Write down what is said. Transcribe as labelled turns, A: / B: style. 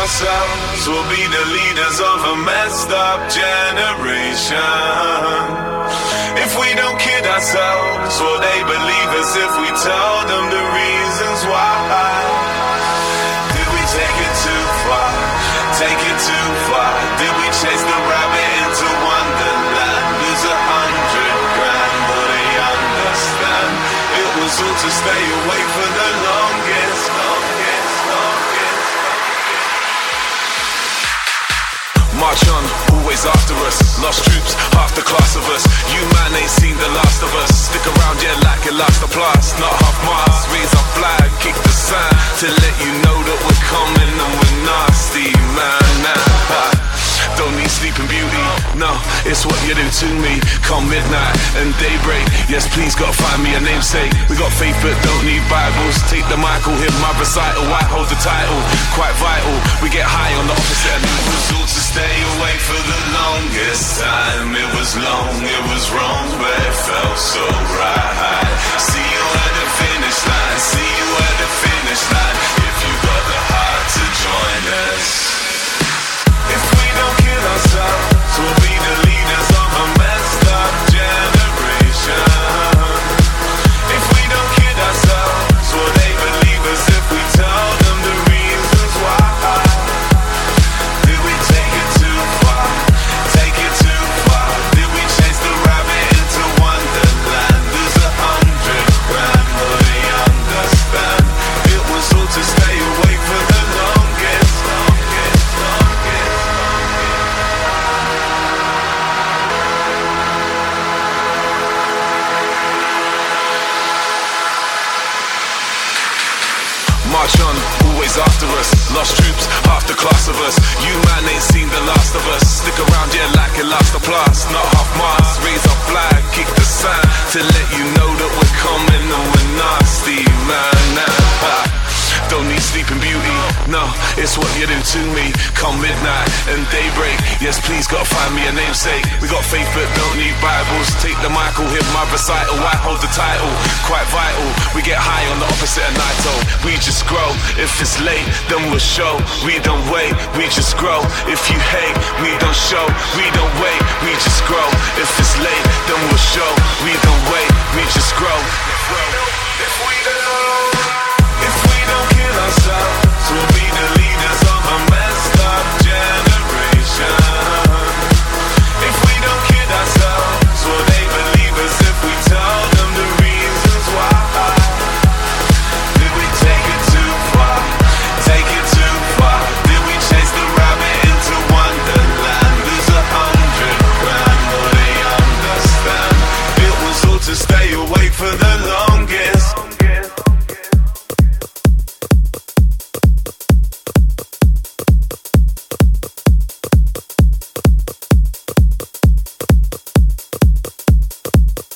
A: ourselves, we'll be the leaders of a messed up generation. If we don't kid ourselves, will they believe us if we tell them the reasons why? Did we take it too far? Take it too far? Did we chase the rabbit into Wonderland? Lose 100 grand, will they understand? It was all to stay away for the longest.
B: March on, always after us. Lost troops, half the class of us. You man ain't seen the last of us. Stick around, yeah, like it last applause. Not half mast, raise our flag, kick the sand to let you know that we're coming and we're nasty, man. Don't need sleeping beauty, no, it's what you do to me. Come midnight and daybreak, yes please gotta find me a namesake. We got faith but don't need Bibles. Take the mic, or hit my recital. White hold the title, quite vital. We get high on the opposite end.
A: It was all to stay away for the longest time. It was long, it was wrong, but it felt so right. See you at the finish line, see you at the finish line. If you got the heart to join us. If we don't kill ourselves, we'll be the leaders of a messed up generation. If we don't kid ourselves, will they believe us if we tell them the reasons why? Did we take it too far? Take it too far? Did we chase the rabbit into Wonderland? Lose 100 grand, will they understand? It was all to stay away for the longest.
B: March on, always after us. Lost troops, half the class of us. You man ain't seen the last of us. Stick around, yeah, like it last applause. Not half mast, raise our flag, kick the sand to let you know that we're coming and we're nasty, man. Don't need sleeping beauty, no, it's what you do to me. Come midnight and daybreak, yes please gotta find me a namesake. We got faith but don't need Bibles. Take the mic, or hit my recital. White hold the title, quite vital. We get high on the opposite of Naito. We just grow, if it's late then we'll show. We don't wait, we just grow. If you hate, we don't show. We don't wait, we just grow. If it's late then we'll show. We don't wait, we just grow.
A: If we don't